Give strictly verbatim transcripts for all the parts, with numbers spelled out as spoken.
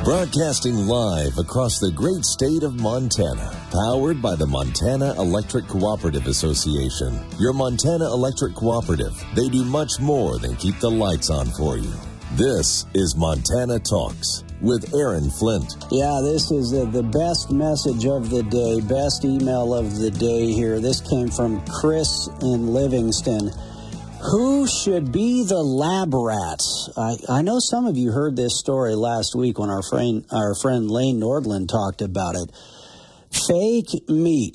Broadcasting live across the great state of Montana, powered by the Montana Electric Cooperative Association. Your Montana Electric Cooperative, they do much more than keep the lights on for you. This is Montana Talks with Aaron Flint. Yeah, this is the, the best message of the day, best email of the day here. This came from Chris in Livingston. Who should be the lab rats? I, I know some of you heard this story last week when our friend, our friend Lane Nordland talked about it. Fake meat,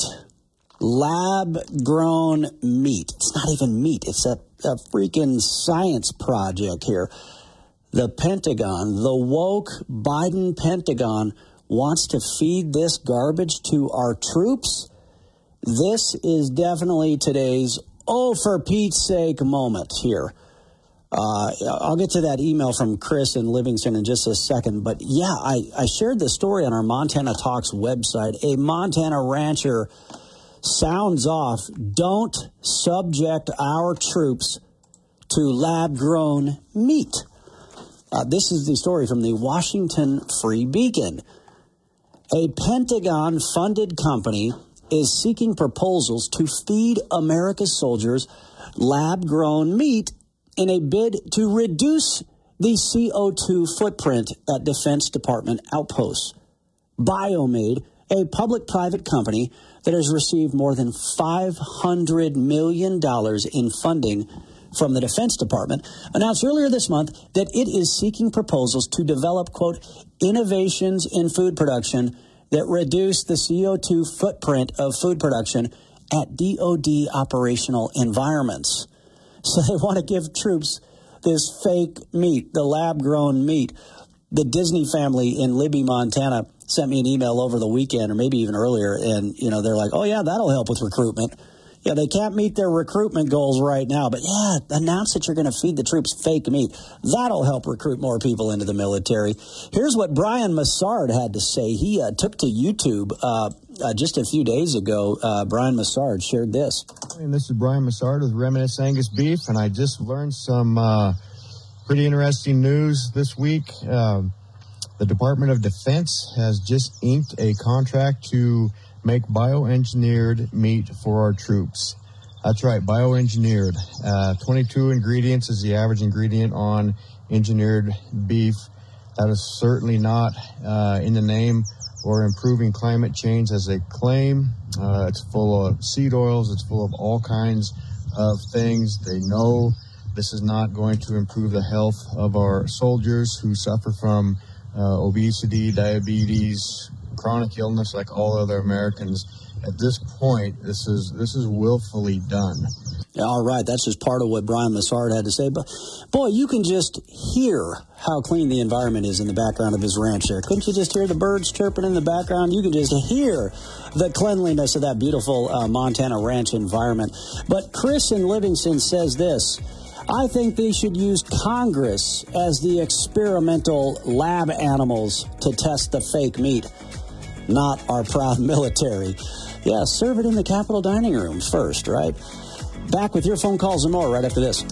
lab-grown meat. It's not even meat. It's a, a freaking science project here. The Pentagon, the woke Biden Pentagon, wants to feed this garbage to our troops. This is definitely today's oh, for Pete's sake moment here. Uh, I'll get to that email from Chris in Livingston in just a second. But, yeah, I, I shared this story on our Montana Talks website. A Montana rancher sounds off, don't subject our troops to lab-grown meat. Uh, this is the story from the Washington Free Beacon. A Pentagon-funded company is seeking proposals to feed America's soldiers lab-grown meat in a bid to reduce the C O two footprint at Defense Department outposts. Biomade, a public-private company that has received more than five hundred million dollars in funding from the Defense Department, announced earlier this month that it is seeking proposals to develop, quote, innovations in food production that reduce the C O two footprint of food production at D O D operational environments. So they want to give troops this fake meat, the lab-grown meat. The Disney family in Libby, Montana, sent me an email over the weekend, or maybe even earlier, and, you know, they're like, oh, yeah, that'll help with recruitment. Yeah, they can't meet their recruitment goals right now, but yeah, announce that you're going to feed the troops fake meat. That'll help recruit more people into the military. Here's what Brian Massard had to say. He uh, took to YouTube uh, uh, just a few days ago. Uh, Brian Massard shared this. And this is Brian Massard with Reminisce Angus Beef, and I just learned some uh, pretty interesting news this week. Uh, the Department of Defense has just inked a contract to make bioengineered meat for our troops. That's right, bioengineered. Uh, twenty-two ingredients is the average ingredient on engineered beef. That is certainly not uh, in the name or improving climate change as they claim. Uh, it's full of seed oils. It's full of all kinds of things. They know this is not going to improve the health of our soldiers who suffer from uh, obesity, diabetes, chronic illness like all other Americans. At this point, this is this is willfully done. Yeah, all right, that's just part of what Brian Massard had to say. But, boy, you can just hear how clean the environment is in the background of his ranch there. Couldn't you just hear the birds chirping in the background? You can just hear the cleanliness of that beautiful uh, Montana ranch environment. But Chris in Livingston says this. I think they should use Congress as the experimental lab animals to test the fake meat, not our proud military. Yeah, serve it in the Capitol dining room first, right? Back with your phone calls and more right after this.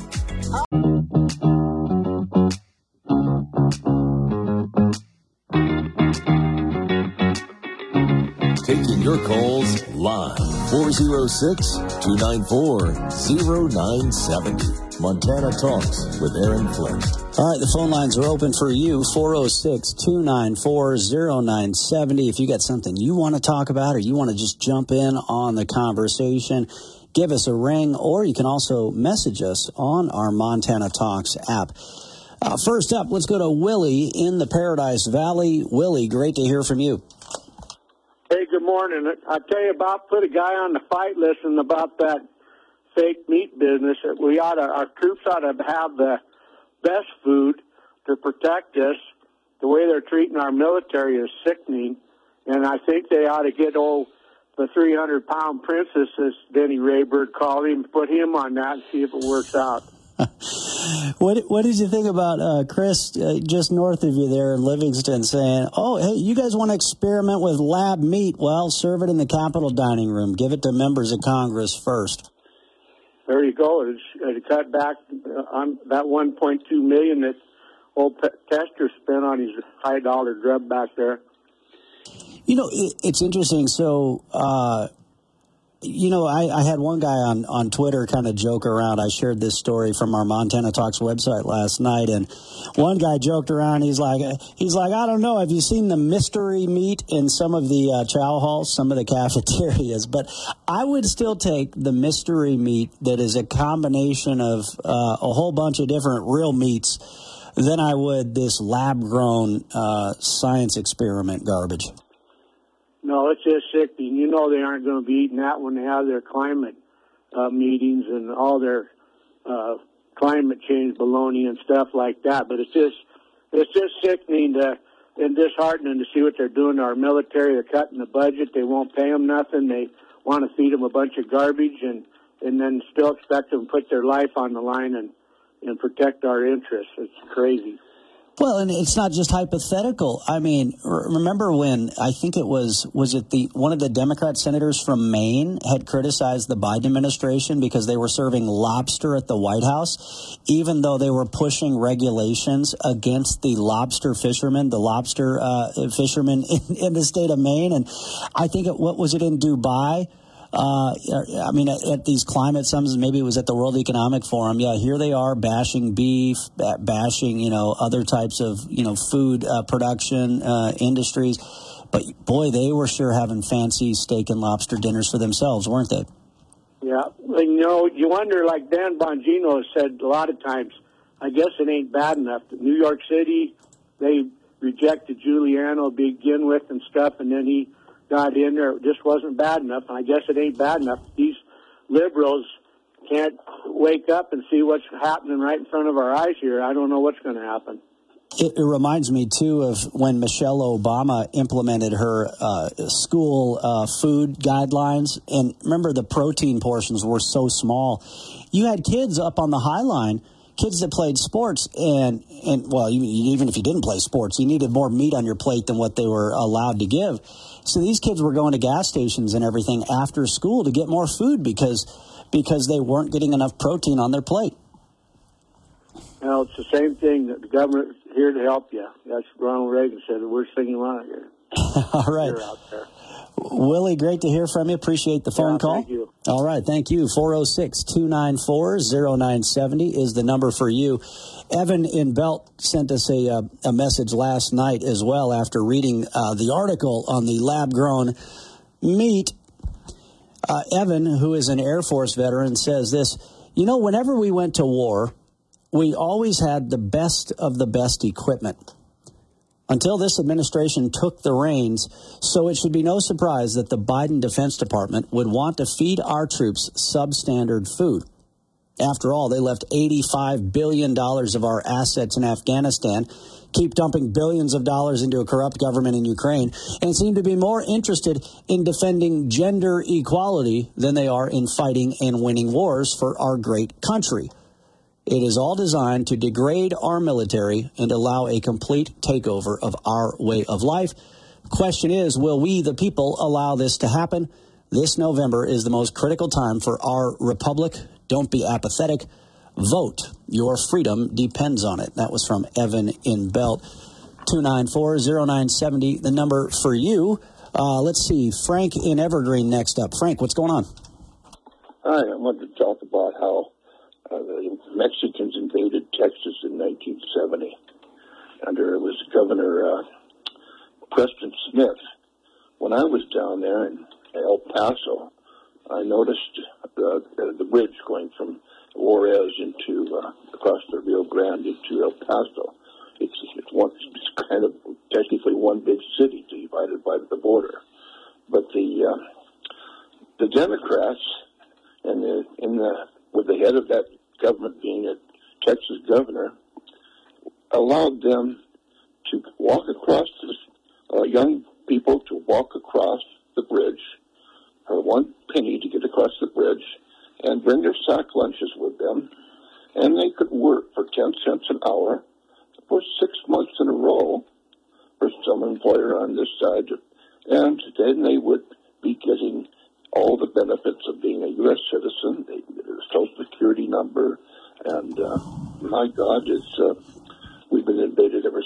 Taking your calls live. four oh six, two nine four, oh nine seven oh. Montana Talks with Aaron Flint. All right, the phone lines are open for you, four oh six, two nine four, oh nine seven oh. If you got something you want to talk about or you want to just jump in on the conversation, give us a ring, or you can also message us on our Montana Talks app. Uh, first up, let's go to Willie in the Paradise Valley. Willie, great to hear from you. Hey, good morning. I tell you about, put a guy on the fight list and about that fake meat business. We ought to, our troops ought to have the best food to protect us. The way they're treating our military is sickening, and I think they ought to get old the three hundred pound princess, as Denny Rayburn called him, put him on that and see if it works out. What what did you think about uh, Chris uh, just north of you there in Livingston saying, oh, hey, you guys want to experiment with lab meat? Well, serve it in the Capitol dining room. Give it to members of Congress first. There you go. It's, it cut back on that one point two million dollars that old pe- Tester spent on his high-dollar grub back there. You know, it, it's interesting. So, uh, you know, I, I had one guy on, on Twitter kind of joke around. I shared this story from our Montana Talks website last night, and one guy joked around. He's like, he's like, I don't know. Have you seen the mystery meat in some of the uh, chow halls, some of the cafeterias? But I would still take the mystery meat that is a combination of uh, a whole bunch of different real meats than I would this lab-grown uh, science experiment garbage. No, it's just sickening. You know they aren't going to be eating that when they have their climate uh, meetings and all their uh, climate change baloney and stuff like that. But it's just it's just sickening to, and disheartening to see what they're doing to our military. They're cutting the budget. They won't pay them nothing. They want to feed them a bunch of garbage and, and then still expect them to put their life on the line and, and protect our interests. It's crazy. Well, and it's not just hypothetical. I mean, remember when I think it was was it the one of the Democrat senators from Maine had criticized the Biden administration because they were serving lobster at the White House, even though they were pushing regulations against the lobster fishermen, the lobster uh, fishermen in, in the state of Maine. And I think it, what was it in Dubai? Uh, I mean, at, at these climate summits, maybe it was at the World Economic Forum. Yeah, here they are bashing beef, bashing, you know, other types of, you know, food uh, production uh, industries. But, boy, they were sure having fancy steak and lobster dinners for themselves, weren't they? Yeah. Well, you know, you wonder, like Dan Bongino has said a lot of times, I guess it ain't bad enough. New York City, they rejected Giuliano to begin with and stuff, and then he got in there. It just wasn't bad enough, and I guess it ain't bad enough. These liberals can't wake up and see what's happening right in front of our eyes here. I don't know what's going to happen. It, it reminds me, too, of when Michelle Obama implemented her uh, school uh, food guidelines. And remember, the protein portions were so small. You had kids up on the High Line, kids that played sports, and, and well, you, even if you didn't play sports, you needed more meat on your plate than what they were allowed to give. So these kids were going to gas stations and everything after school to get more food because because they weren't getting enough protein on their plate. Well, it's the same thing. That the government's here to help you. That's what Ronald Reagan said. The worst thing you want here. All right. You're out there. Willie, great to hear from you. Appreciate the phone yeah, call. Thank you. All right, thank you. four oh six, two nine four, oh nine seven oh is the number for you. Evan in Belt sent us a, uh, a message last night as well after reading uh, the article on the lab-grown meat. Uh, Evan, who is an Air Force veteran, says this, you know, whenever we went to war, we always had the best of the best equipment until this administration took the reins, so it should be no surprise that the Biden Defense Department would want to feed our troops substandard food. After all, they left eighty-five billion dollars of our assets in Afghanistan, keep dumping billions of dollars into a corrupt government in Ukraine, and seem to be more interested in defending gender equality than they are in fighting and winning wars for our great country. It is all designed to degrade our military and allow a complete takeover of our way of life. Question is, will we, the people, allow this to happen? This November is the most critical time for our republic. Don't be apathetic. Vote. Your freedom depends on it. That was from Evan in Belt. two nine four, oh nine seven oh, the number for you. Uh, let's see. Frank in Evergreen next up. Frank, what's going on? Hi, I wanted to talk about how uh, the Mexicans invaded Texas in nineteen seventy. Under it was Governor uh, Preston Smith. When I was down there in El Paso, I noticed uh, the bridge going from Juarez into uh, across the Rio Grande into El Paso. It's, it's one. It's kind of technically one big city divided by the border, but the uh, the Democrats and the in the with the head of that government being a Texas governor allowed them to walk across this, uh, young people to walk across the bridge for one penny to get across the bridge and bring their sack lunches with them, and they could work for ten cents an hour for six months in a row for some employer on this side, and then they would be getting all the benefits of being a U S citizen. They get a social security number, and uh, my God, it's uh, we've been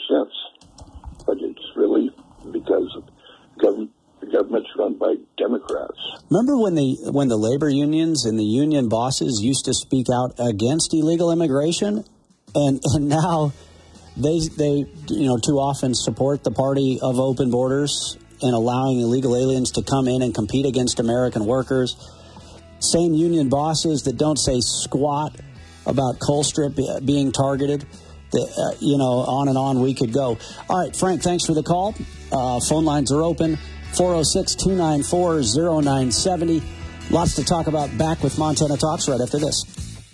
sense. But it's really because of government, the government's run by Democrats. Remember when the when the labor unions and the union bosses used to speak out against illegal immigration, and and now they they you know too often support the party of open borders and allowing illegal aliens to come in and compete against American workers. Same union bosses that don't say squat about Colstrip being targeted. The, uh, you know, on and on we could go. All right, Frank, thanks for the call. Uh, phone lines are open. four oh six, two nine four, oh nine seven oh. Lots to talk about. Back with Montana Talks right after this.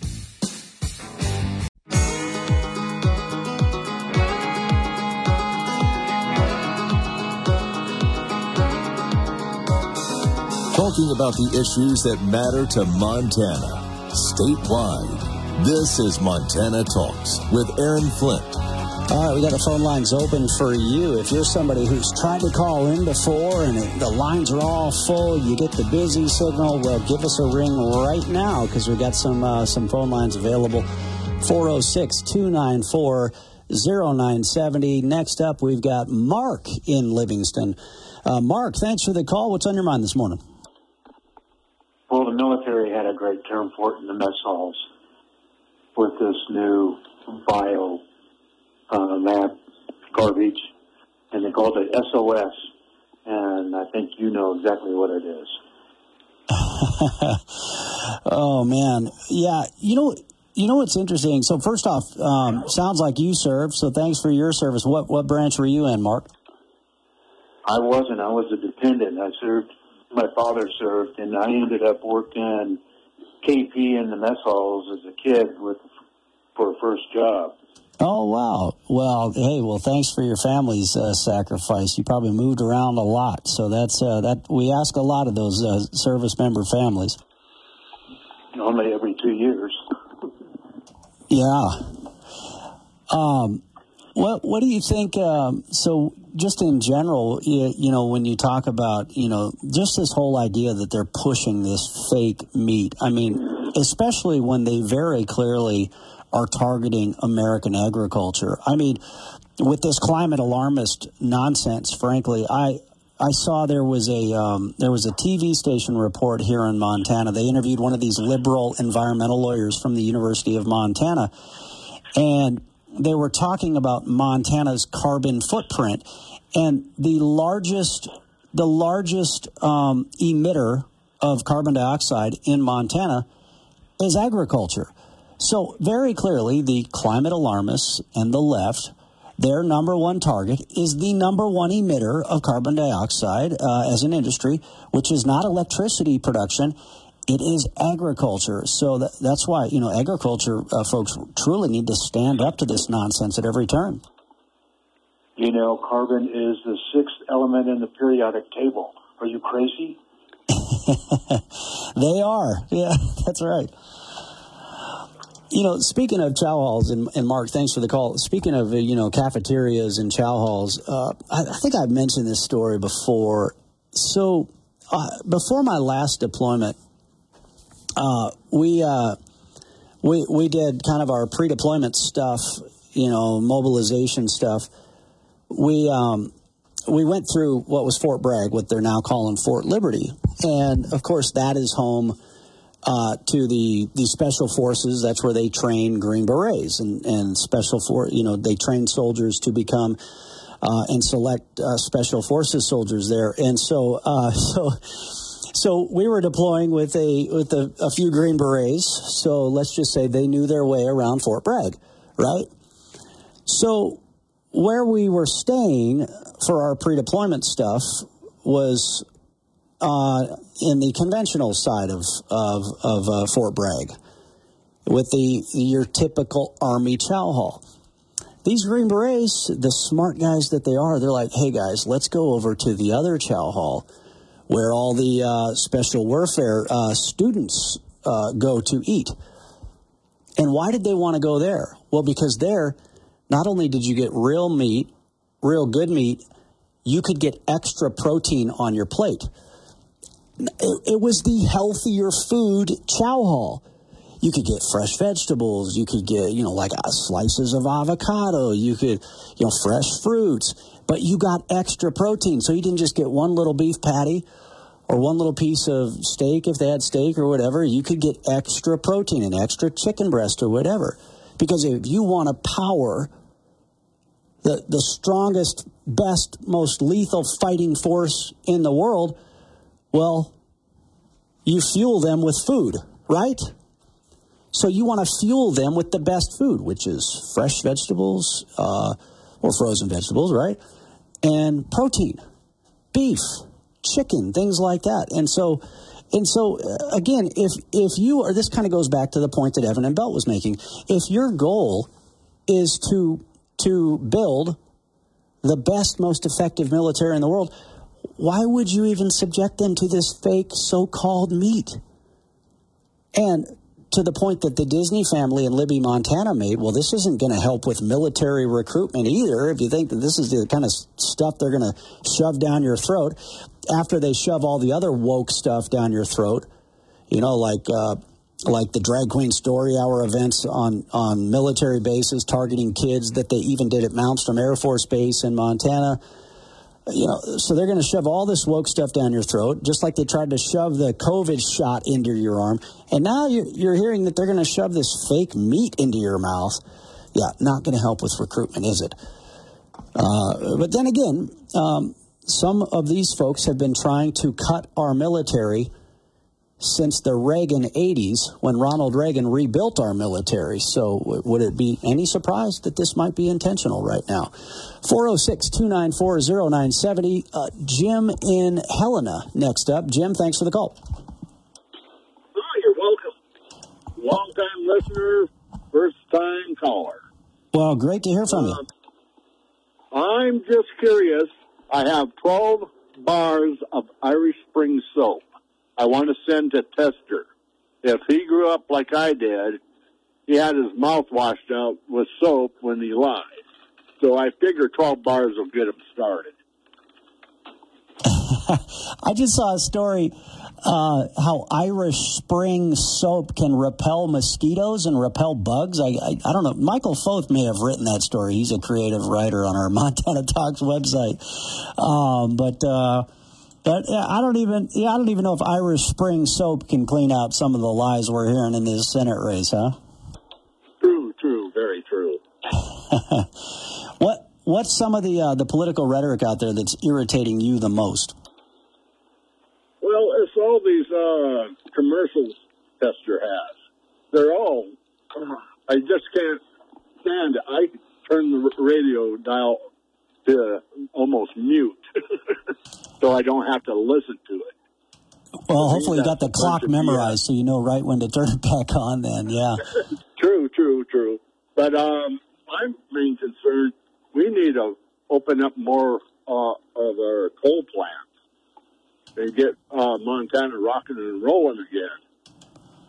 Talking about the issues that matter to Montana, statewide. This is Montana Talks with Aaron Flint. All right, we got the phone lines open for you. If you're somebody who's tried to call in before and it, the lines are all full, you get the busy signal, well, give us a ring right now because we got some uh, some phone lines available. four oh six, two nine four, oh nine seven oh. Next up, we've got Mark in Livingston. Uh, Mark, thanks for the call. What's on your mind this morning? Well, the military had a great term for it in the mess halls with this new bio uh, map garbage, and they called it S O S, and I think you know exactly what it is. Oh, man. Yeah, you know, you know what's interesting? So first off, um, sounds like you served, so thanks for your service. What what branch were you in, Mark? I wasn't. I was a dependent. I served. My father served, and I ended up working K P in the mess halls as a kid with for a first job. Oh, wow. Well, hey, well, thanks for your family's uh, sacrifice. You probably moved around a lot, so that's uh, that. We ask a lot of those uh, service member families. Only every two years. Yeah. Um. What What do you think? Um, so, just in general, you, you know, when you talk about, you know, just this whole idea that they're pushing this fake meat. I mean, especially when they very clearly are targeting American agriculture. I mean, with this climate alarmist nonsense, frankly, I I saw there was a um, there was a T V station report here in Montana. They interviewed one of these liberal environmental lawyers from the University of Montana, and they were talking about Montana's carbon footprint, and the largest the largest um, emitter of carbon dioxide in Montana is agriculture. So very clearly, the climate alarmists and the left, their number one target is the number one emitter of carbon dioxide uh, as an industry, which is not electricity production. It is agriculture. So that, that's why, you know, agriculture uh, folks truly need to stand up to this nonsense at every turn. You know, carbon is the sixth element in the periodic table. Are you crazy? They are. Yeah, that's right. You know, speaking of chow halls, and, and Mark, thanks for the call. Speaking of, uh, you know, cafeterias and chow halls, uh, I, I think I've mentioned this story before. So uh, before my last deployment, Uh, we, uh, we, we did kind of our pre-deployment stuff, you know, mobilization stuff. We, um, we went through what was Fort Bragg, what they're now calling Fort Liberty. And of course that is home, uh, to the, the special forces. That's where they train Green Berets and, and special for, you know, they train soldiers to become, uh, and select, uh, special forces soldiers there. And so, uh, so, So we were deploying with a with a, a few Green Berets. So let's just say they knew their way around Fort Bragg, right? So where we were staying for our pre-deployment stuff was uh, in the conventional side of of, of uh, Fort Bragg, with the your typical Army chow hall. These Green Berets, the smart guys that they are, they're like, "Hey guys, let's go over to the other chow hall, where all the uh, special warfare uh, students uh, go to eat." And why did they want to go there? Well, because there, not only did you get real meat, real good meat, you could get extra protein on your plate. It, it was the healthier food chow hall. You could get fresh vegetables. You could get, you know, like uh, slices of avocado. You could, you know, fresh fruits. But you got extra protein. So you didn't just get one little beef patty or one little piece of steak if they had steak or whatever. You could get extra protein, an extra chicken breast or whatever. Because if you want to power the, the strongest, best, most lethal fighting force in the world, well, you fuel them with food, right? So you want to fuel them with the best food, which is fresh vegetables uh, or frozen vegetables, right? And protein, beef, chicken, things like that. And so, and so uh, again, if if you are, this kind of goes back to the point that Evan and Belt was making. If your goal is to to build the best, most effective military in the world, why would you even subject them to this fake so-called meat? And to the point that the Disney family in Libby, Montana made, well, this isn't going to help with military recruitment either. If you think that this is the kind of stuff they're going to shove down your throat after they shove all the other woke stuff down your throat, you know, like uh, like the Drag Queen Story Hour events on, on military bases targeting kids that they even did at Malmstrom Air Force Base in Montana. You know, so they're going to shove all this woke stuff down your throat, just like they tried to shove the COVID shot into your arm. And now you're, you're hearing that they're going to shove this fake meat into your mouth. Yeah, not going to help with recruitment, is it? Uh, but then again, um, some of these folks have been trying to cut our military since the Reagan eighties, when Ronald Reagan rebuilt our military. So w- would it be any surprise that this might be intentional right now? four oh six, two nine four, oh nine seven oh. Uh, Jim in Helena next up. Jim, thanks for the call. Oh, you're welcome. Long-time listener, first-time caller. Well, great to hear from you. Uh, I'm just curious. I have twelve bars of Irish Spring soap I want to send to Tester. If he grew up like I did, he had his mouth washed out with soap when he lied. So I figure twelve bars will get him started. I just saw a story uh, how Irish Spring soap can repel mosquitoes and repel bugs. I, I I don't know. Michael Foth may have written that story. He's a creative writer on our Montana Talks website. Um, but uh, but yeah, I don't even yeah I don't even know if Irish Spring soap can clean out some of the lies we're hearing in this Senate race, huh? True, true, very true. what what's some of the uh, the political rhetoric out there that's irritating you the most? Well, it's all these uh, commercials Tester has. They're all, uh, I just can't stand it. I turn the radio dial to almost mute so I don't have to listen to it. Well, hopefully you got the clock memorized so you know right when to turn it back on then, yeah. True, true, true. But um, my main concern, we need to open up more uh, of our coal plants and get uh, Montana rocking and rolling again.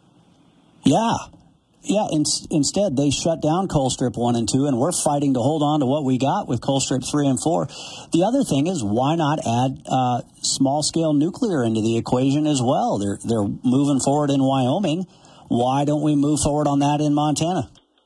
Yeah. Yeah, in, instead, they shut down Colstrip one and two, and we're fighting to hold on to what we got with Colstrip three and four. The other thing is, why not add uh, small-scale nuclear into the equation as well? They're, they're moving forward in Wyoming. Why don't we move forward on that in Montana?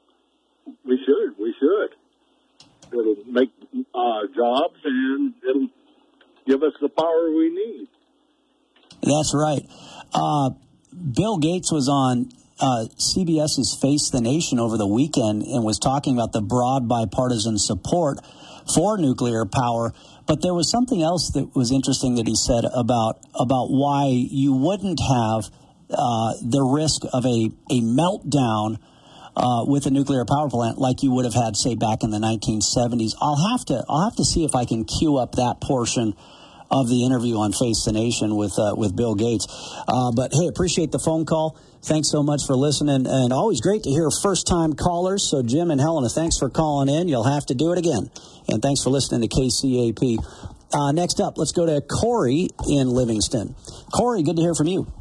We should. We should. It'll make uh, jobs, and it'll give us the power we need. That's right. Uh, Bill Gates was on uh, CBS's Face the Nation over the weekend and was talking about the broad bipartisan support for nuclear power. But there was something else that was interesting that he said about about why you wouldn't have uh, the risk of a, a meltdown uh, with a nuclear power plant like you would have had, say, back in the nineteen seventies. I'll have to I'll have to see if I can queue up that portion of the interview on Face the Nation with uh, with Bill Gates. Uh, but, hey, appreciate the phone call. Thanks so much for listening. And always great to hear first-time callers. So, Jim and Helena, thanks for calling in. You'll have to do it again. And thanks for listening to K C A P. Uh, next up, let's go to Corey in Livingston. Corey, good to hear from you.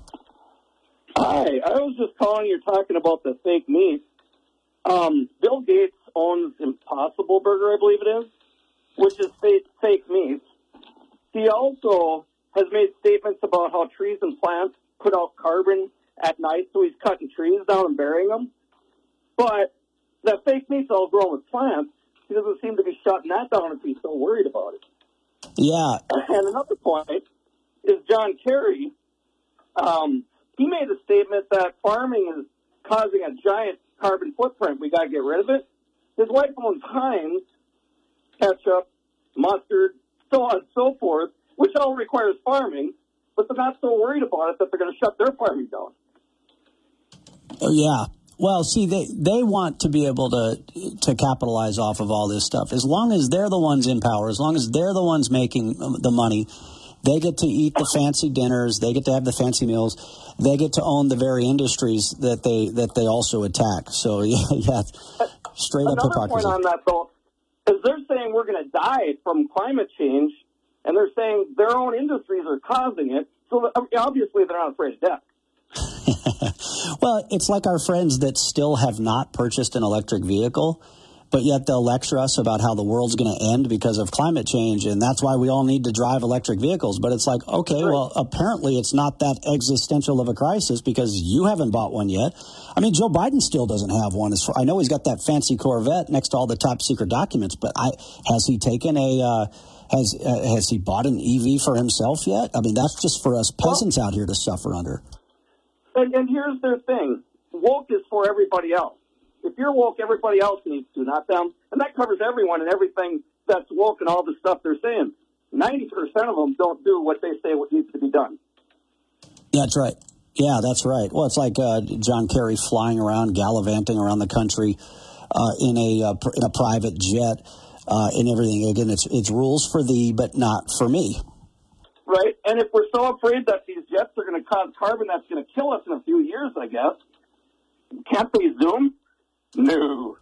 Hi. I was just calling. You're talking about the fake meat. Um, Bill Gates owns Impossible Burger, I believe it is, which is fake, fake meat. He also has made statements about how trees and plants put out carbon at night, so he's cutting trees down and burying them. But the fake meat's all grown with plants. He doesn't seem to be shutting that down if he's so worried about it. Yeah. And another point is John Kerry. Um, he made a statement that farming is causing a giant carbon footprint. We got to get rid of it. His wife owns Heinz, ketchup, mustard, so on and so forth, which all requires farming, but they're not so worried about it that they're going to shut their farming down. Oh, yeah. Well, see, they, they want to be able to to capitalize off of all this stuff. As long as they're the ones in power, as long as they're the ones making the money, they get to eat the fancy dinners, they get to have the fancy meals, they get to own the very industries that they that they also attack. So, yeah, yeah straight up Another hypocrisy. Another point on that, though, is they're saying we're going to die from climate change, and they're saying their own industries are causing it, so obviously they're not afraid of death. Well, it's like our friends that still have not purchased an electric vehicle, but yet they'll lecture us about how the world's going to end because of climate change, and that's why we all need to drive electric vehicles. But it's like, okay, right. well, apparently it's not that existential of a crisis because you haven't bought one yet. I mean, Joe Biden still doesn't have one. I know he's got that fancy Corvette next to all the top secret documents, but I, has he taken a uh, has uh, has he bought an E V for himself yet? I mean, that's just for us peasants well, out here to suffer under. And, and here's their thing. Woke is for everybody else. If you're woke, everybody else needs to, not them. And that covers everyone and everything that's woke and all the stuff they're saying. ninety percent of them don't do what they say what needs to be done. That's right. Yeah, that's right. Well, it's like uh, John Kerry flying around, gallivanting around the country uh, in a uh, pr- in a private jet uh, and everything. Again, it's it's rules for thee, but not for me. Right, and if we're so afraid that these jets are going to cause carbon that's going to kill us in a few years, I guess, can't we zoom? No.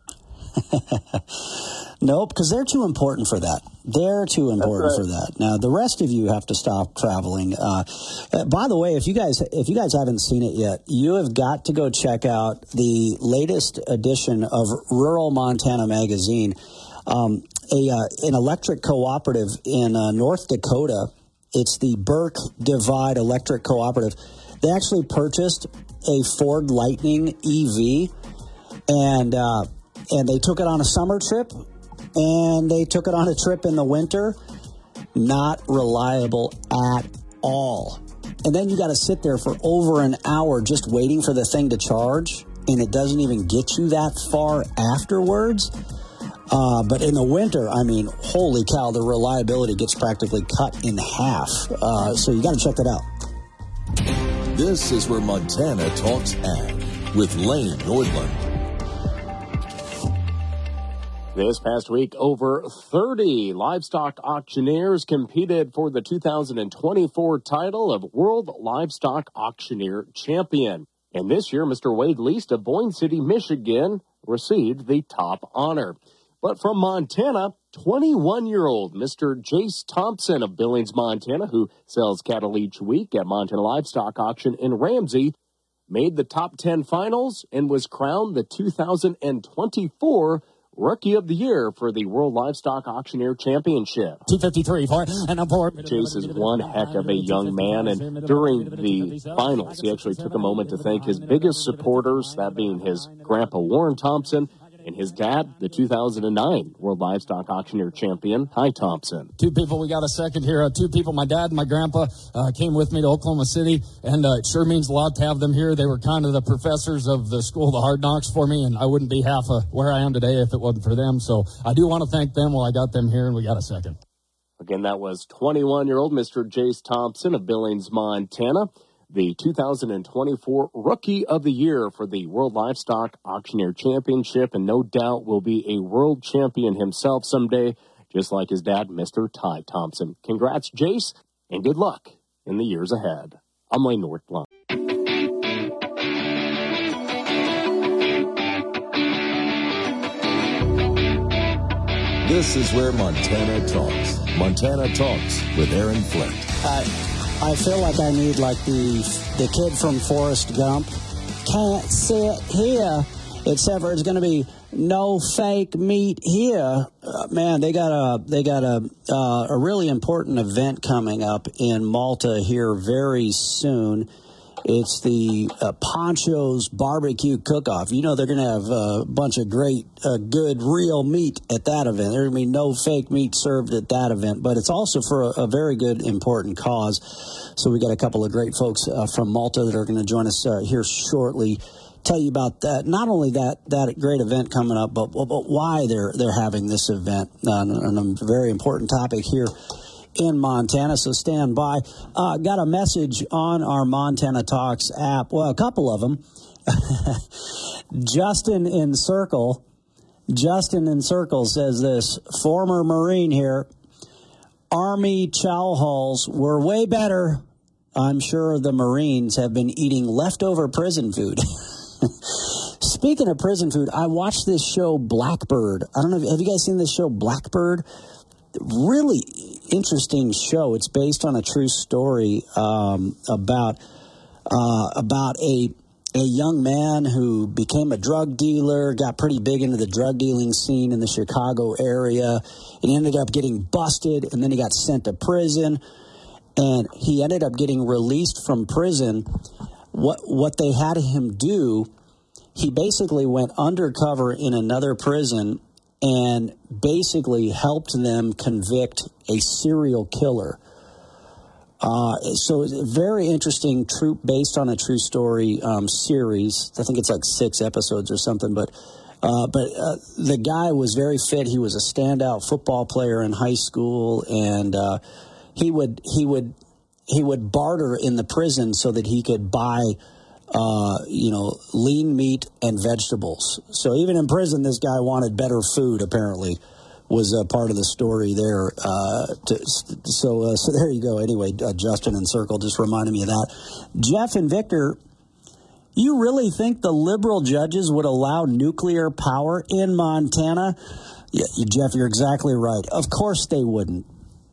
Nope, because they're too important for that. They're too important right. for that. Now, the rest of you have to stop traveling. Uh, by the way, if you guys if you guys haven't seen it yet, you have got to go check out the latest edition of Rural Montana Magazine, um, a uh, an electric cooperative in uh, North Dakota. It's the Burke Divide Electric Cooperative. They actually purchased a Ford Lightning E V, and uh, and they took it on a summer trip, and they took it on a trip in the winter. Not reliable at all. And then you got to sit there for over an hour just waiting for the thing to charge, and it doesn't even get you that far afterwards. Uh, but in the winter, I mean, holy cow, the reliability gets practically cut in half. Uh, so you got to check that out. This is where Montana Talks Ag with Lane Nordlund. This past week, over thirty livestock auctioneers competed for the two thousand twenty-four title of World Livestock Auctioneer Champion. And this year, Mister Wade Least of Boyne City, Michigan, received the top honor. But from Montana, twenty-one-year-old Mister Jace Thompson of Billings, Montana, who sells cattle each week at Montana Livestock Auction in Ramsey, made the top ten finals and was crowned the two thousand twenty-four Rookie of the Year for the World Livestock Auctioneer Championship. two fifty-three for and a four. Jace is one heck of a young man, and during the finals, he actually took a moment to thank his biggest supporters, that being his grandpa Warren Thompson, and his dad, the two thousand nine World Livestock Auctioneer Champion, Ty Thompson. Two people, we got a second here. Uh, two people, my dad and my grandpa uh, came with me to Oklahoma City, and uh, it sure means a lot to have them here. They were kind of the professors of the School of the Hard Knocks for me, and I wouldn't be half of where I am today if it wasn't for them. So I do want to thank them while I got them here, and we got a second. Again, that was twenty-one-year-old Mister Jace Thompson of Billings, Montana, the two thousand twenty-four Rookie of the Year for the World Livestock Auctioneer Championship, and no doubt will be a world champion himself someday, just like his dad, Mister Ty Thompson. Congrats, Jace, and good luck in the years ahead. I'm Lane Nordlund. This is where Montana talks. Montana Talks with Aaron Flint. Uh, I feel like I need like the the kid from Forrest Gump. Can't sit here, except for it's going to be no fake meat here. Uh, man, they got a they got a uh, a really important event coming up in Malta here very soon, It's the uh, Poncho's Barbecue Cook-Off. You know they're going to have a bunch of great, uh, good, real meat at that event. There's going to be no fake meat served at that event, but it's also for a, a very good, important cause. So we got a couple of great folks uh, from Malta that are going to join us uh, here shortly. Tell you about that. Not only that that great event coming up, but, but why they're they're having this event on, on a very important topic here in Montana, so stand by. Uh, got a message on our Montana Talks app. Well, a couple of them. Justin in Circle. Justin in Circle says this, former Marine here. Army chow halls were way better. I'm sure the Marines have been eating leftover prison food. Speaking of prison food, I watched this show Blackbird. I don't know, have you guys seen this show Blackbird? Really interesting show. It's based on a true story um, about uh, about a a young man who became a drug dealer, got pretty big into the drug dealing scene in the Chicago area, and he ended up getting busted, and then he got sent to prison, and he ended up getting released from prison. What what they had him do, he basically went undercover in another prison and basically helped them convict a serial killer. Uh, so it's a very interesting, true, based on a true story um, series. I think it's like six episodes or something. But uh, but uh, the guy was very fit. He was a standout football player in high school, and uh, he would he would he would barter in the prison so that he could buy Uh, you know, lean meat and vegetables. So even in prison, this guy wanted better food, apparently, was a part of the story there. Uh, to, so uh, so there you go. Anyway, uh, Justin in Circle just reminded me of that. Jeff and Victor, you really think the liberal judges would allow nuclear power in Montana? Yeah, Jeff, you're exactly right. Of course they wouldn't.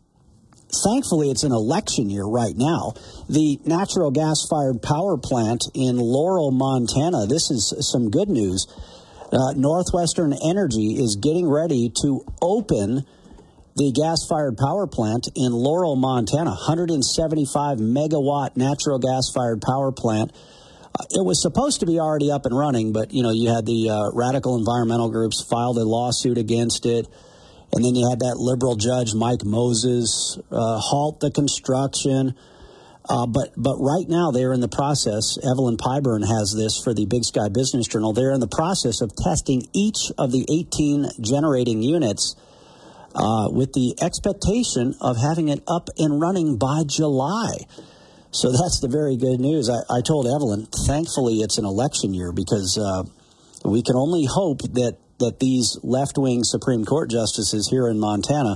Thankfully, it's an election year right now. The natural gas-fired power plant in Laurel, Montana, this is some good news. Uh, Northwestern Energy is getting ready to open the gas-fired power plant in Laurel, Montana, one hundred seventy-five megawatt natural gas-fired power plant. Uh, it was supposed to be already up and running, but, you know, you had the uh, radical environmental groups filed a lawsuit against it. And then you had that liberal judge, Mike Moses, uh, halt the construction. Uh, but but right now they're in the process. Evelyn Pyburn has this for the Big Sky Business Journal. They're in the process of testing each of the eighteen generating units uh, with the expectation of having it up and running by July. So that's the very good news. I, I told Evelyn, thankfully it's an election year because uh, we can only hope that that these left-wing Supreme Court justices here in Montana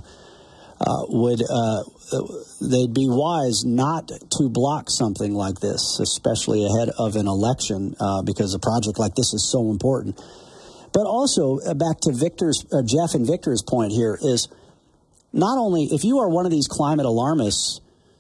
uh, would, uh, they'd be wise not to block something like this, especially ahead of an election, uh, because a project like this is so important. But also, uh, back to Victor's, uh, Jeff and Victor's point here is not only, if you are one of these climate alarmists,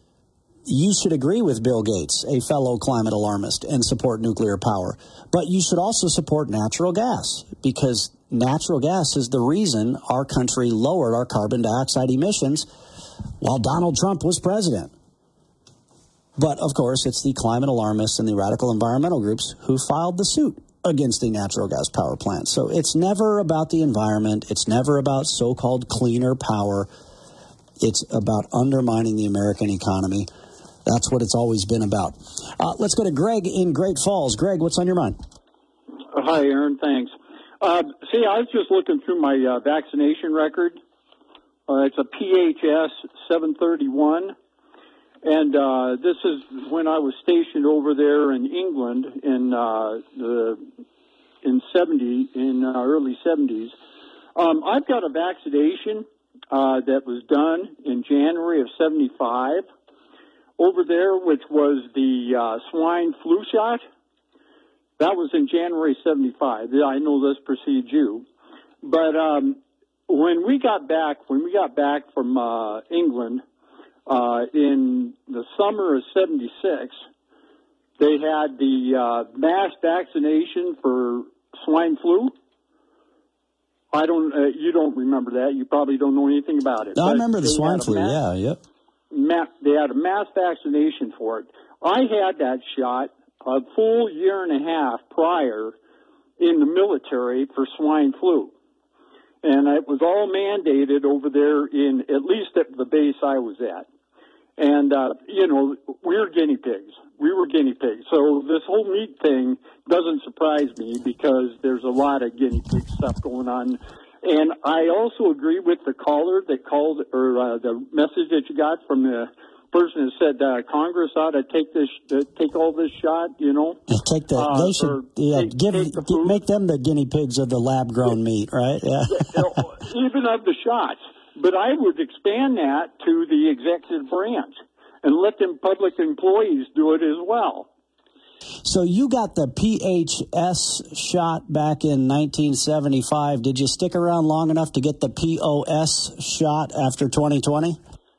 you should agree with Bill Gates, a fellow climate alarmist, and support nuclear power. But you should also support natural gas, because natural gas is the reason our country lowered our carbon dioxide emissions while Donald Trump was president. But, of course, it's the climate alarmists and the radical environmental groups who filed the suit against the natural gas power plant. So it's never about the environment. It's never about so-called cleaner power. It's about undermining the American economy. That's what it's always been about. Uh, let's go to Greg in Great Falls. Greg, what's on your mind? Uh, hi, Aaron. Thanks. Uh, see, I was just looking through my uh, vaccination record. Uh, it's a P H S seven thirty-one. And uh, this is when I was stationed over there in England in uh, the in seventy in uh, early seventies. Um, I've got a vaccination uh, that was done in January of seventy-five over there, which was the uh, swine flu shot. That was in January seventy-five. I know this precedes you, but um, when we got back, when we got back from uh, England. Uh, in the summer of seventy-six, they had the uh, mass vaccination for swine flu. I don't, uh, you don't remember that. You probably don't know anything about it. No, I remember the swine flu, mass, yeah, yep. Ma- they had a mass vaccination for it. I had that shot a full year and a half prior in the military for swine flu. And it was all mandated over there in, at least at the base I was at. And, uh, you know, we were guinea pigs. We were guinea pigs. So this whole meat thing doesn't surprise me because there's a lot of guinea pig stuff going on. And I also agree with the caller that called, or uh, the message that you got from the person that said uh, Congress ought to take this, uh, take all this shot, you know. Take the, uh, they should yeah, take, give, take the give make them the guinea pigs of the lab-grown meat, right? Yeah. Even of the shots. But I would expand that to the executive branch and let them public employees do it as well. So you got the P H S shot back in nineteen seventy-five. Did you stick around long enough to get the P O S shot after twenty twenty?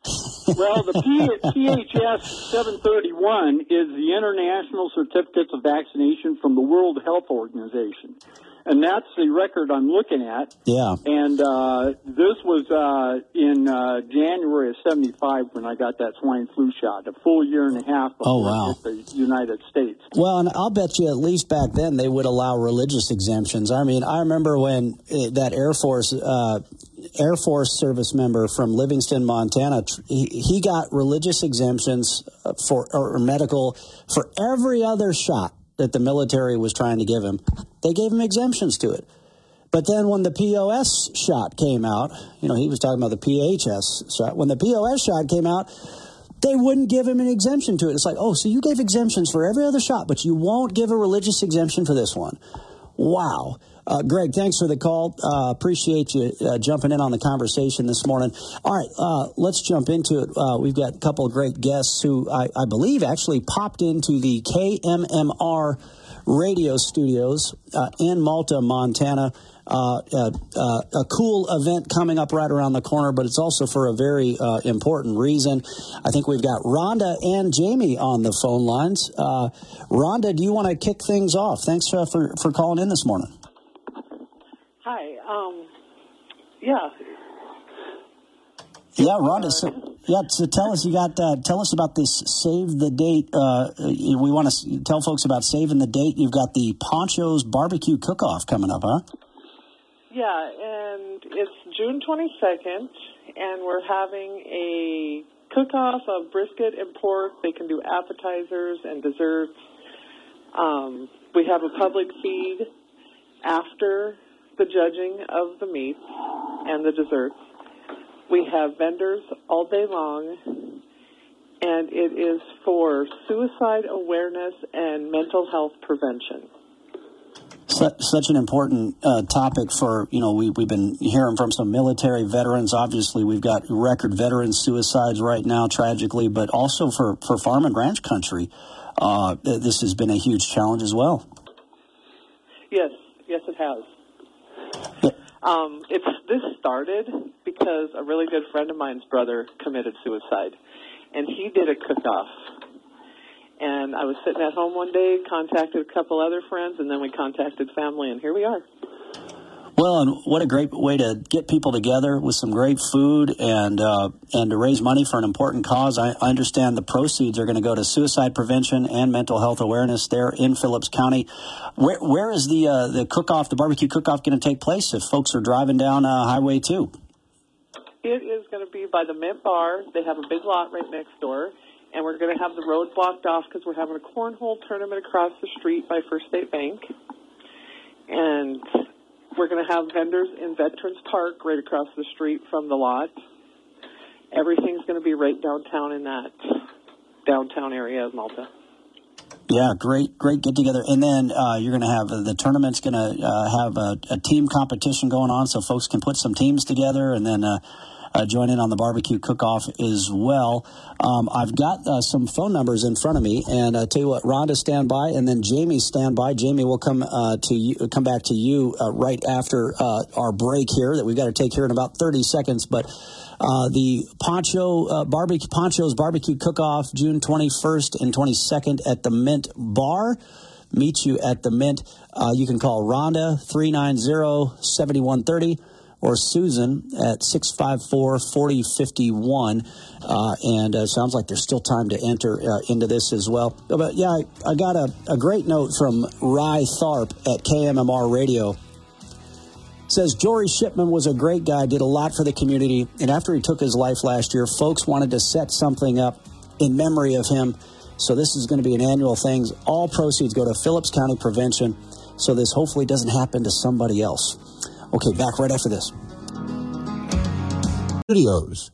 Well, the P H S seven thirty-one is the International Certificates of Vaccination from the World Health Organization. And that's the record I'm looking at. Yeah. And uh, this was uh, in uh, January of seventy-five when I got that swine flu shot, a full year and a half before oh, wow. I hit the United States. Well, and I'll bet you at least back then they would allow religious exemptions. I mean, I remember when uh, that Air Force uh, Air Force service member from Livingston, Montana, he, he got religious exemptions for or medical for every other shot that the military was trying to give him. They gave him exemptions to it. But then when the P O S shot came out, you know, he was talking about the P H S shot. When the P O S shot came out, they wouldn't give him an exemption to it. It's like, oh, so you gave exemptions for every other shot, but you won't give a religious exemption for this one. Wow. Uh, Greg, thanks for the call. Uh, appreciate you uh, jumping in on the conversation this morning. All right, uh, let's jump into it. Uh, we've got a couple of great guests who I, I believe actually popped into the K M M R radio studios uh, in Malta, Montana. Uh, uh, uh, a cool event coming up right around the corner, but it's also for a very uh, important reason. I think we've got Rhonda and Jamie on the phone lines. Uh, Rhonda, do you want to kick things off? Thanks uh, for, for calling in this morning. Hi. Um, yeah. Yeah, Rhonda. So, yeah, so tell us. You got. Uh, tell us about this Save the Date. Uh, we want to tell folks about saving the date. You've got the Ponchos Barbecue Cook-Off coming up, huh? Yeah, and it's June twenty-second, and we're having a cook-off of brisket and pork. They can do appetizers and desserts. Um, we have a public feed after the judging of the meats and the desserts. We have vendors all day long, and it is for suicide awareness and mental health prevention. Such, such an important uh, topic for, you know, we, we've been hearing from some military veterans. Obviously, we've got record veteran suicides right now, tragically, but also for, for farm and ranch country. Uh, this has been a huge challenge as well. Yes, yes, it has. Um, it's this started because a really good friend of mine's brother committed suicide, and he did a cook-off. And I was sitting at home one day, contacted a couple other friends, and then we contacted family, and here we are. Well, and what a great way to get people together with some great food and uh, and to raise money for an important cause. I, I understand the proceeds are going to go to suicide prevention and mental health awareness there in Phillips County. Where where is the uh, the cook-off, the barbecue cook-off going to take place if folks are driving down uh, Highway two? It is going to be by the Mint Bar. They have a big lot right next door. And we're going to have the road blocked off because we're having a cornhole tournament across the street by First State Bank. And we're going to have vendors in Veterans Park right across the street from the lot. Everything's going to be right downtown in that downtown area of Malta. Yeah, great, great get together. And then uh, you're going to have uh, the tournament's going to uh, have a, a team competition going on so folks can put some teams together and then uh, uh, join in on the barbecue cook-off as well. Um, I've got uh, some phone numbers in front of me, and I tell you what, Rhonda, stand by, and then Jamie, stand by. Jamie will come uh, to you, come back to you uh, right after uh, our break here that we've got to take here in about thirty seconds. But uh, the Poncho uh, barbecue Poncho's Barbecue Cook-Off, June twenty-first and twenty-second at the Mint Bar. Meet you at the Mint. Uh, you can call Rhonda three nine zero, seven one three zero. or Susan at six five four, four zero five one. Uh, and uh, sounds like there's still time to enter uh, into this as well. But, yeah, I, I got a, a great note from Rye Tharp at K M M R Radio. Says, Jory Shipman was a great guy, did a lot for the community, and after he took his life last year, folks wanted to set something up in memory of him. So this is going to be an annual thing. All proceeds go to Phillips County Prevention, so this hopefully doesn't happen to somebody else. Okay, back right after this. Videos.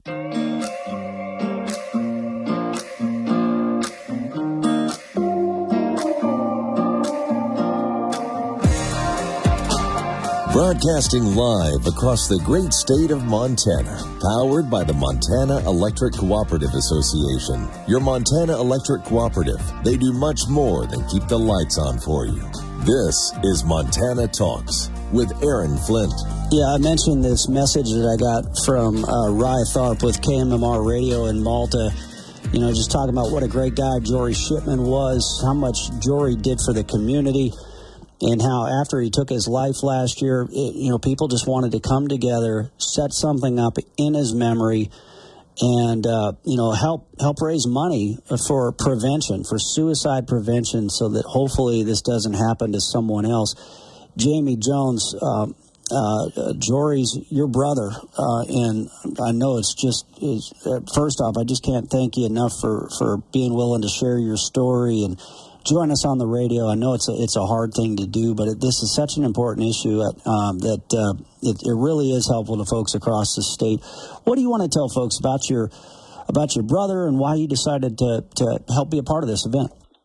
Broadcasting live across the great state of Montana, powered by the Montana Electric Cooperative Association. Your Montana Electric Cooperative, they do much more than keep the lights on for you. This is Montana Talks with Aaron Flint. Yeah, I mentioned this message that I got from uh, Rye Tharp with K M M R Radio in Malta. You know, just talking about what a great guy Jory Shipman was, how much Jory did for the community, and how after he took his life last year, it, you know, people just wanted to come together, set something up in his memory, and, uh, you know, help help raise money for prevention, for suicide prevention, so that hopefully this doesn't happen to someone else. Jamie Jones, uh, uh, Jory's your brother, uh, and I know it's just, it's, uh, first off, I just can't thank you enough for, for being willing to share your story and join us on the radio. I know it's a, it's a hard thing to do, but it, this is such an important issue at, um, that uh, it, it really is helpful to folks across the state. What do you want to tell folks about your about your brother and why you decided to, to help be a part of this event?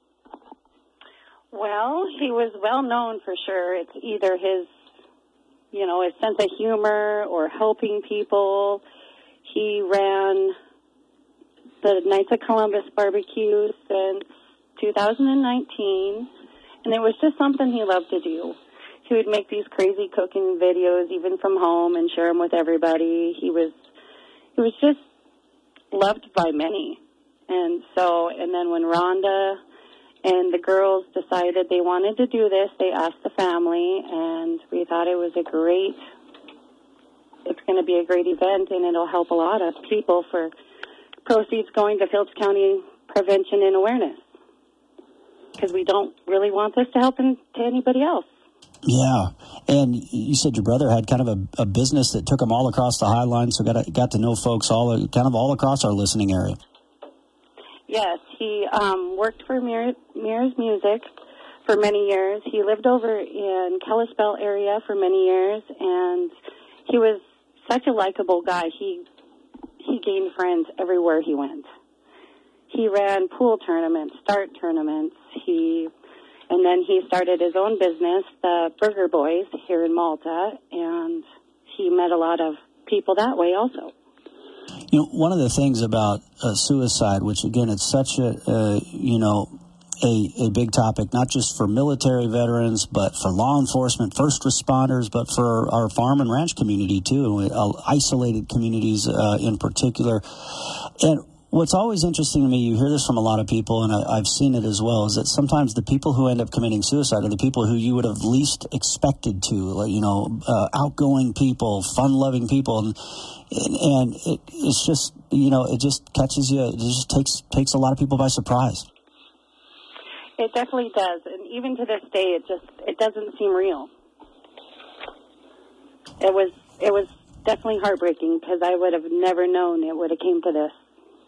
Well, he was well known for sure. It's either his, you know, his sense of humor or helping people. He ran the Knights of Columbus barbecue since two thousand nineteen, and it was just something he loved to do. He would make these crazy cooking videos even from home and share them with everybody. He was he was just loved by many. And so, and then when Rhonda and the girls decided they wanted to do this, they asked the family, and we thought it was a great, it's going to be a great event, and it'll help a lot of people for proceeds going to Phillips County Prevention and Awareness, because we don't really want this to happen to anybody else. Yeah, and you said your brother had kind of a, a business that took him all across the High Line, so got to, got to know folks all kind of all across our listening area. Yes, he um, worked for Mir- Mears Music for many years. He lived over in Kalispell area for many years, and he was such a likable guy. He he gained friends everywhere he went. He ran pool tournaments, start tournaments. He, and then he started his own business, the Burger Boys, here in Malta, and he met a lot of people that way also. You know, one of the things about uh, suicide, which again, it's such a, uh, you know, a, a big topic, not just for military veterans, but for law enforcement, first responders, but for our farm and ranch community too, uh, isolated communities uh, in particular. And what's always interesting to me, you hear this from a lot of people, and I, I've seen it as well, is that sometimes the people who end up committing suicide are the people who you would have least expected to, like, you know, uh, outgoing people, fun-loving people, and and, and it, it's just, you know, it just catches you, it just takes takes a lot of people by surprise. It definitely does, and even to this day, it just it doesn't seem real. It was it was definitely heartbreaking, because I would have never known it would have came to this.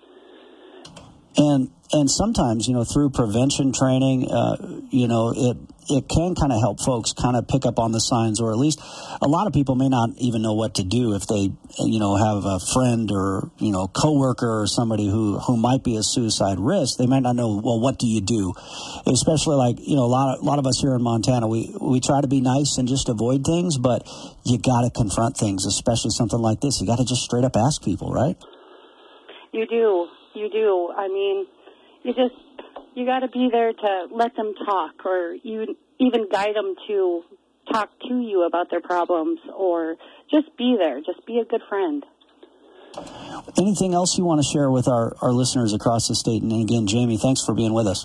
And and sometimes, you know, through prevention training, uh, you know, it it can kind of help folks kind of pick up on the signs, or at least a lot of people may not even know what to do if they, you know, have a friend or, you know, coworker or somebody who, who might be a suicide risk. They might not know, well, what do you do? Especially like, you know, a lot of, a lot of us here in Montana, we, we try to be nice and just avoid things, but you got to confront things, especially something like this. You got to just straight up ask people, right? You do. You do. I mean, you just, you got to be there to let them talk, or you even guide them to talk to you about their problems, or just be there. Just be a good friend. Anything else you want to share with our, our listeners across the state? And again, Jamie, thanks for being with us.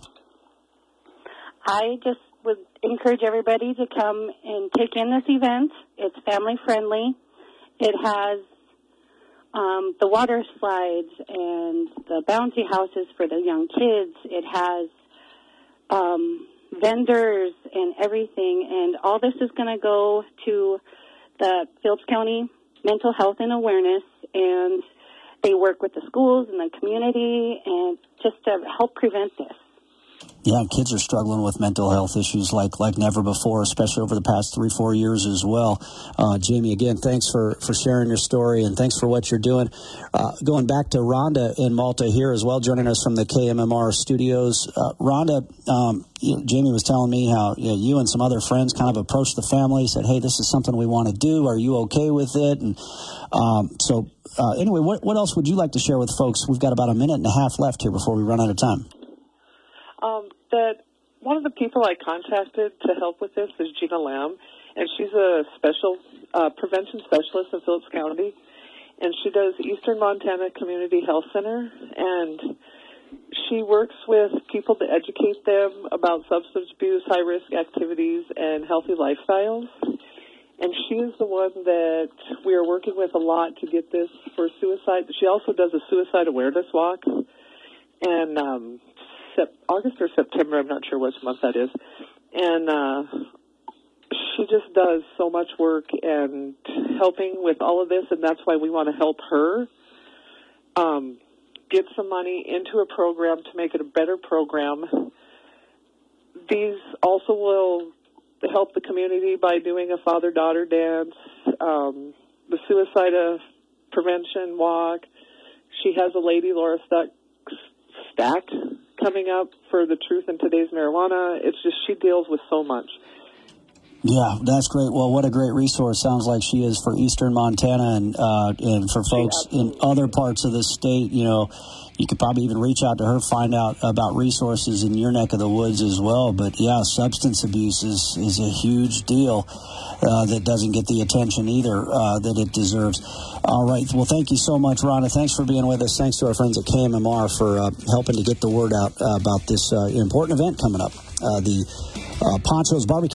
I just would encourage everybody to come and take in this event. It's family friendly, It has um, the water slides and the bouncy houses for the young kids. It has um, vendors and everything, and all this is going to go to the Phillips County Mental Health and Awareness, and they work with the schools and the community and just to help prevent this. Yeah, kids are struggling with mental health issues like like never before, especially over the past three, four years as well. Uh, Jamie, again, thanks for, for sharing your story, and thanks for what you're doing. Uh, going back to Rhonda in Malta here as well, joining us from the K M M R studios. Uh, Rhonda, um, you know, Jamie was telling me how you know, you and some other friends kind of approached the family, said, hey, this is something we want to do. Are you okay with it? And um, so uh, anyway, what, what else would you like to share with folks? We've got about a minute and a half left here before we run out of time. Um, that one of the people I contacted to help with this is Gina Lamb, and she's a special uh, prevention specialist in Phillips County, and she does Eastern Montana Community Health Center, and she works with people to educate them about substance abuse, high-risk activities, and healthy lifestyles. And she is the one that we are working with a lot to get this for suicide. She also does a suicide awareness walk, and um, August or September, I'm not sure which month that is. And uh, she just does so much work and helping with all of this, and that's why we want to help her um, get some money into a program to make it a better program. These also will help the community by doing a father-daughter dance, um, the suicide uh, prevention walk. She has a lady, Laura Stack, Stack coming up for the Truth in Today's Marijuana. It's just she deals with so much. Yeah, that's great. Well, what a great resource. Sounds like she is for Eastern Montana and uh, and for folks in other parts of the state. You know, you could probably even reach out to her, find out about resources in your neck of the woods as well. But, yeah, substance abuse is, is a huge deal uh, that doesn't get the attention either uh, that it deserves. All right. Well, thank you so much, Rhonda. Thanks for being with us. Thanks to our friends at K M M R for uh, helping to get the word out uh, about this uh, important event coming up, uh, the uh, Poncho's Barbecue.